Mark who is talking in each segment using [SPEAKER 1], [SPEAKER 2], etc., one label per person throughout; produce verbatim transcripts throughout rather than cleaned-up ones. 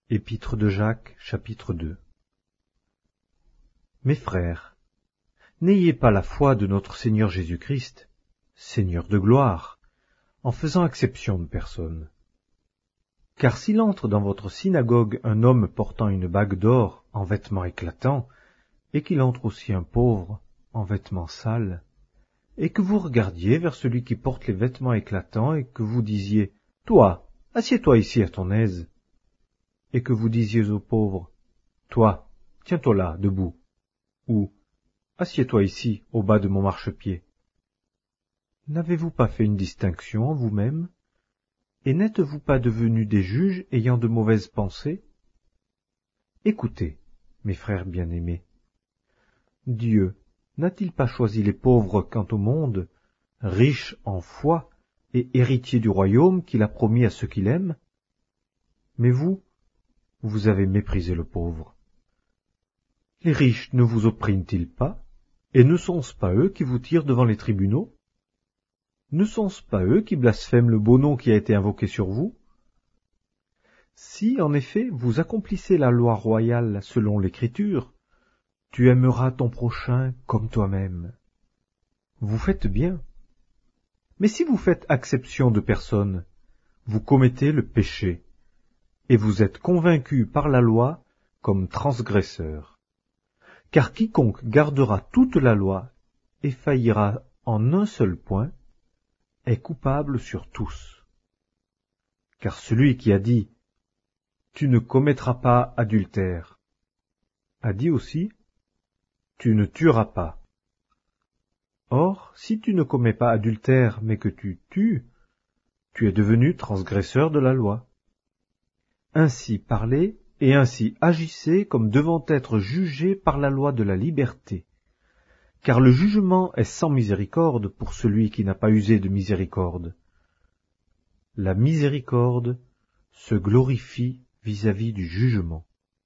[SPEAKER 1] Épître de Jacques, chapitre deux. Mes frères, n'ayez pas la foi de notre Seigneur Jésus-Christ, Seigneur de gloire, en faisant exception de personne. Car s'il entre dans votre synagogue un homme portant une bague d'or en vêtements éclatants, et qu'il entre aussi un pauvre en vêtements sales, et que vous regardiez vers celui qui porte les vêtements éclatants, et que vous disiez « Toi, assieds-toi ici à ton aise », et que vous disiez au pauvre « Toi, tiens-toi là, debout », ou « Assieds-toi ici, au bas de mon marchepied ». N'avez-vous pas fait une distinction en vous-même, et n'êtes-vous pas devenus des juges ayant de mauvaises pensées? Écoutez, mes frères bien-aimés, Dieu n'a-t-il pas choisi les pauvres quant au monde, riches en foi et héritiers du royaume qu'il a promis à ceux qu'il aime? Mais vous, vous avez méprisé le pauvre. Les riches ne vous oppriment-ils pas, et ne sont-ce pas eux qui vous tirent devant les tribunaux? Ne sont-ce pas eux qui blasphèment le beau nom qui a été invoqué sur vous? Si, en effet, vous accomplissez la loi royale selon l'Écriture, tu aimeras ton prochain comme toi-même. Vous faites bien. Mais si vous faites exception de personne, vous commettez le péché, et vous êtes convaincus par la loi comme transgresseurs. Car quiconque gardera toute la loi et faillira en un seul point, est coupable sur tous. Car celui qui a dit « Tu ne commettras pas adultère » a dit aussi « Tu ne tueras pas ». Or, si tu ne commets pas adultère, mais que tu tues, tu es devenu transgresseur de la loi. Ainsi parlez et ainsi agissez comme devant être jugés par la loi de la liberté. Car le jugement est sans miséricorde pour celui qui n'a pas usé de miséricorde. La miséricorde se glorifie vis-à-vis du jugement.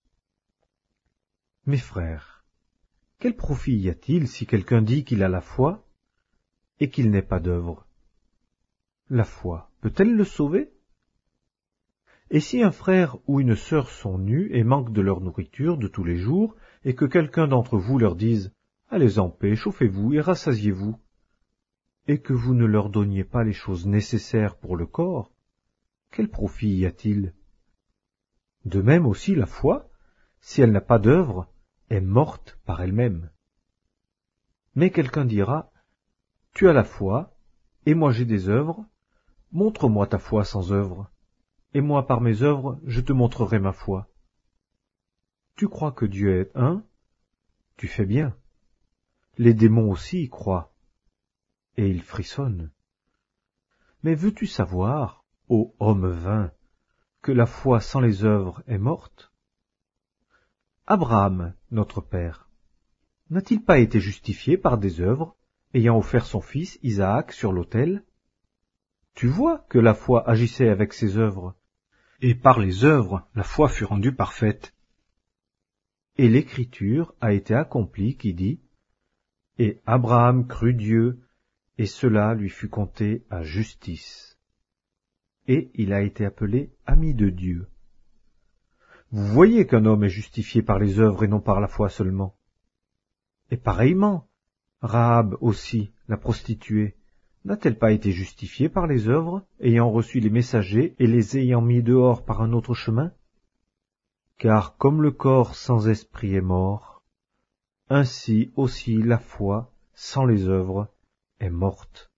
[SPEAKER 1] Mes frères, quel profit y a-t-il si quelqu'un dit qu'il a la foi et qu'il n'ait pas d'œuvre? La foi peut-elle le sauver? Et si un frère ou une sœur sont nus et manquent de leur nourriture de tous les jours, et que quelqu'un d'entre vous leur dise « Allez en paix, chauffez-vous et rassasiez-vous », et que vous ne leur donniez pas les choses nécessaires pour le corps, quel profit y a-t-il? De même aussi la foi, si elle n'a pas d'œuvre, est morte par elle-même. Mais quelqu'un dira « Tu as la foi, et moi j'ai des œuvres, montre-moi ta foi sans œuvres, et moi par mes œuvres je te montrerai ma foi. » Tu crois que Dieu est un? Tu fais bien. Les démons aussi y croient, et ils frissonnent. Mais veux-tu savoir, ô homme vain, que la foi sans les œuvres est morte? Abraham, notre père, n'a-t-il pas été justifié par des œuvres, ayant offert son fils Isaac sur l'autel? Tu vois que la foi agissait avec ses œuvres, et par les œuvres la foi fut rendue parfaite. Et l'Écriture a été accomplie qui dit « Et Abraham crut Dieu, et cela lui fut compté à justice. » Et il a été appelé ami de Dieu. Vous voyez qu'un homme est justifié par les œuvres et non par la foi seulement. Et pareillement, Rahab aussi, la prostituée, n'a-t-elle pas été justifiée par les œuvres, ayant reçu les messagers et les ayant mis dehors par un autre chemin? Car comme le corps sans esprit est mort, ainsi aussi la foi sans les œuvres est morte.